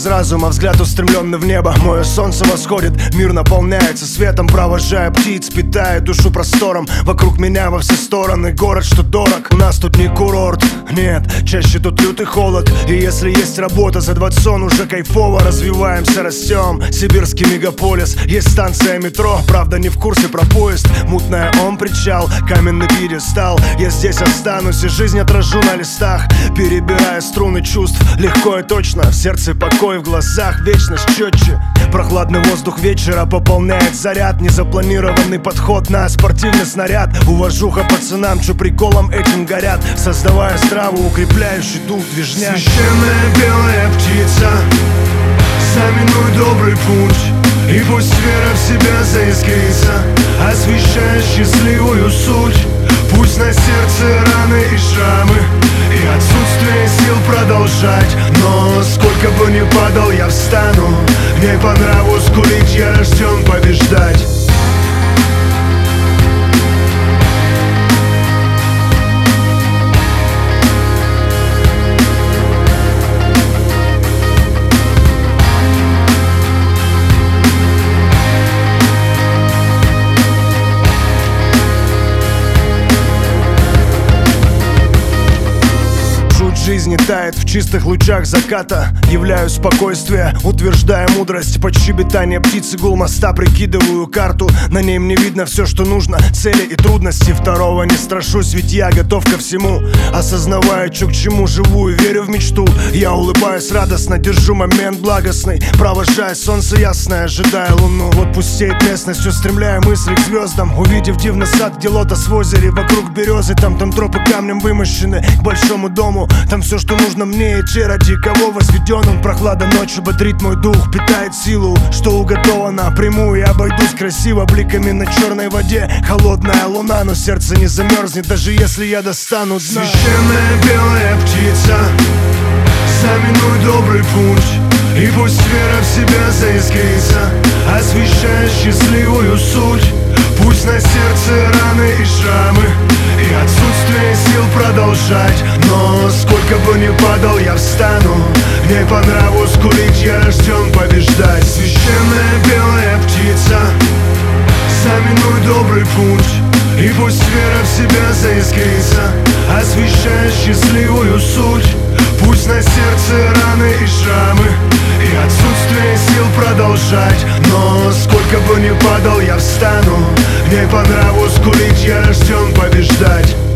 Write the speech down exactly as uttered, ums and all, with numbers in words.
разума, взгляд устремленный в небо. Мое солнце восходит, мир наполняется светом, провожая птиц, питая душу простором. Вокруг меня во все стороны город, что дорог. У нас тут не курорт, нет, чаще тут лютый холод. И если есть работа, за двадцать уже кайфово. Развиваемся, растем, сибирский мегаполис. Есть станция метро, правда не в курсе про поезд. Мутная ом причал, каменный пьедестал. Я здесь останусь и жизнь отражу на листах, перебирая струны чувств. Легко и точно, в сердце покой, в глазах вечность четче. Прохладный воздух вечера пополняет заряд. Незапланированный подход на спортивный снаряд. Уважуха пацанам, чё приколом этим горят, создавая страву, укрепляющий дух движня. Священная белая птица, знаменуй добрый путь, и пусть вера в себя заискрится, освещая счастливую суть. Пусть на сердце раны и шрамы, и отсутствие сил продолжать. Но сколько бы ни падал, я встану. Мне по нраву скулить, я рожден побеждать. Жизнь тает в чистых лучах заката. Являю спокойствие, утверждая мудрость. Под щебетание птицы гул моста прикидываю карту. На ней мне видно все, что нужно, цели и трудности. Второго не страшусь, ведь я готов ко всему. Осознавая, чё к чему живу и верю в мечту. Я улыбаюсь радостно, держу момент благостный, провожая солнце ясное, ожидая луну. Вот пустеет местность, устремляя мысли к звездам. Увидев дивный сад, где лотос в озере, вокруг березы. Там там тропы камнем вымощены к большому дому. Там все, что нужно мне и те, ради кого возведен он. Прохлада ночи бодрит мой дух, питает силу, что уготовано. Приму и обойдусь красиво бликами на черной воде. Холодная луна, но сердце не замерзнет, даже если я достану дна. Священная белая птица, знаменуй добрый путь, и пусть вера в себя заискрится, освещая счастливую суть. Пусть на сердце раны и шрамы, и отсутствие сил продолжать. Но сколько бы ни падал, я встану. Мне по нраву скулить, я рожден побеждать. Священная белая птица, знаменуй добрый путь, и пусть вера в себя заискрится, освещая счастливую суть. Пусть на сердце раны и шрамы, и отсутствие сил продолжать. Но сколько бы ни падал, я встану. Мне по нраву скулить, я рожден побеждать.